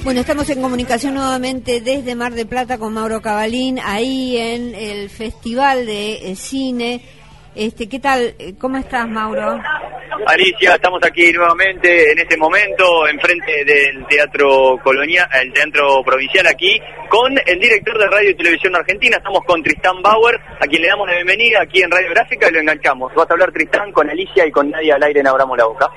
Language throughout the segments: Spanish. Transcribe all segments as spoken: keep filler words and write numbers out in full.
Bueno, estamos en comunicación nuevamente desde Mar del Plata con Mauro Cavalín, ahí en el Festival de Cine. Este, ¿qué tal? ¿Cómo estás, Mauro? Alicia, estamos aquí nuevamente en este momento enfrente del Teatro Colonial, el Teatro Provincial aquí, con el director de Radio y Televisión Argentina. Estamos con Tristán Bauer, a quien le damos la bienvenida aquí en Radio Gráfica y lo enganchamos. Vas a hablar, Tristán, con Alicia y con Nadia al aire en Abramos la Boca.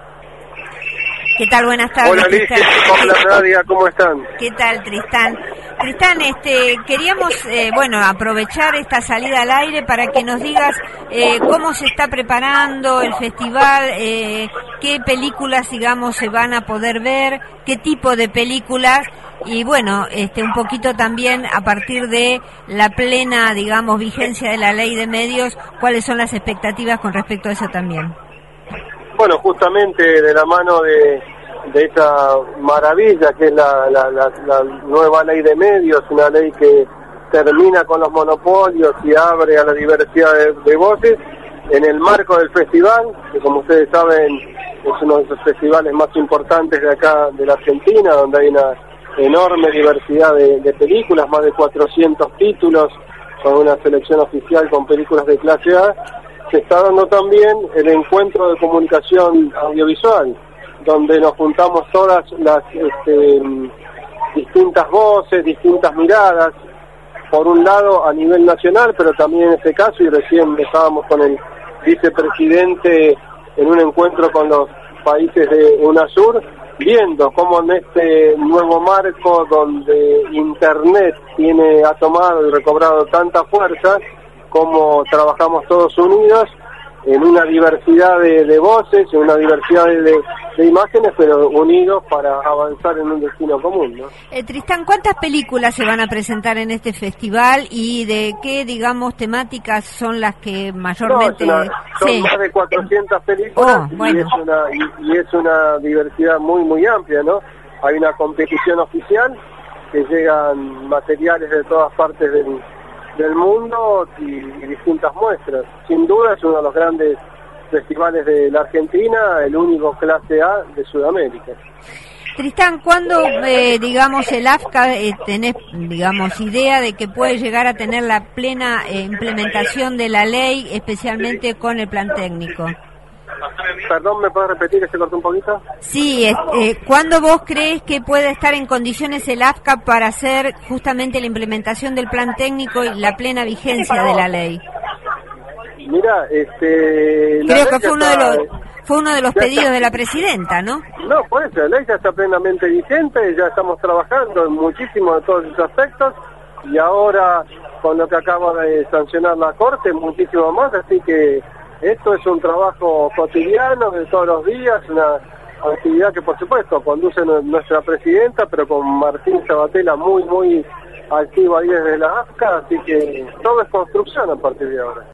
¿Qué tal? Buenas tardes. Hola, Alicia. Hola, Nadia. ¿Cómo están? ¿Qué tal, Tristán? Tristán, este, queríamos, eh, bueno, aprovechar esta salida al aire para que nos digas eh, cómo se está preparando el festival, eh, qué películas, digamos, se van a poder ver, qué tipo de películas y, bueno, este, un poquito también a partir de la plena, digamos, vigencia de la ley de medios, cuáles son las expectativas con respecto a eso también. Bueno, justamente de la mano de, de esta maravilla que es la, la, la, la nueva ley de medios, una ley que termina con los monopolios y abre a la diversidad de, de voces, en el marco del festival, que como ustedes saben es uno de los festivales más importantes de acá de la Argentina, donde hay una enorme diversidad de, de películas, más de cuatrocientos títulos, con una selección oficial con películas de clase A. Se está dando también el encuentro de comunicación audiovisual, donde nos juntamos todas las este, distintas voces, distintas miradas, por un lado a nivel nacional, pero también en este caso, y recién estábamos con el vicepresidente en un encuentro con los países de UNASUR, viendo cómo en este nuevo marco donde Internet tiene ha tomado y recobrado tanta fuerza, cómo trabajamos todos unidos en una diversidad de, de voces, en una diversidad de, de, de imágenes, pero unidos para avanzar en un destino común, ¿no? Eh, Tristán, ¿cuántas películas se van a presentar en este festival y de qué, digamos, temáticas son las que mayormente... No, es una, son sí. más de cuatrocientas películas oh, bueno. y, es una, y, y es una diversidad muy, muy amplia, ¿no? Hay una competición oficial que llegan materiales de todas partes del... del mundo y, y distintas muestras. Sin duda es uno de los grandes festivales de la Argentina, el único clase A de Sudamérica. Tristán, ¿cuándo, eh, digamos, el AFCA eh, tenés, digamos, idea de que puede llegar a tener la plena eh, implementación de la ley, especialmente con el plan técnico? Perdón, ¿me puedes repetir que se cortó un poquito? Sí, eh, ¿cuándo vos crees que puede estar en condiciones el AFCA para hacer justamente la implementación del plan técnico y la plena vigencia de la ley? Mira, este... Creo que fue uno de los fue uno de los pedidos de la presidenta, ¿no? No, pues la ley ya está plenamente vigente, ya estamos trabajando en muchísimos de todos esos aspectos y ahora con lo que acaba de sancionar la Corte, muchísimo más, así que esto es un trabajo cotidiano de todos los días, una actividad que por supuesto conduce nuestra presidenta, pero con Martín Sabatella muy, muy activo ahí desde la AFCA, así que todo es construcción a partir de ahora.